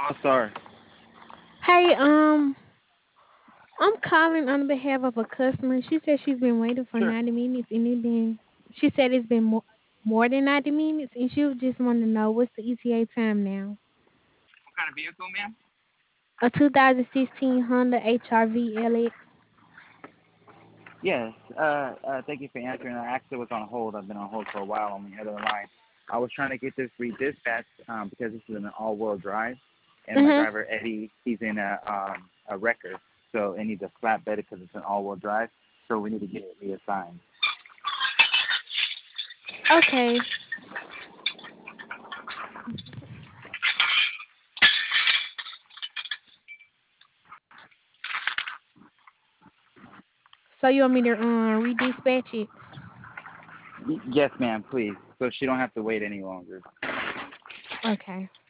All-Star. Hey, I'm calling on behalf of a customer. She said she's been waiting for Sure. 90 minutes and she said it's been more than 90 minutes and she just wanted to know what's the ETA time now. What kind of vehicle, ma'am? A 2016 Honda HR-V LX. Yes. Thank you for answering. I actually was on hold. I've been on hold for a while on the other line. I was trying to get this redispatched because this is an all-wheel drive, and my Mhm. driver Eddie, he's in a wrecker, so it needs a flatbed because it's an all-wheel drive. So we need to get it reassigned. Okay. So you want me to redispatch it? Yes, ma'am. Please, so she don't have to wait any longer. Okay.